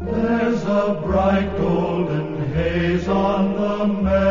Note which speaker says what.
Speaker 1: There's a bright golden haze on the meadow.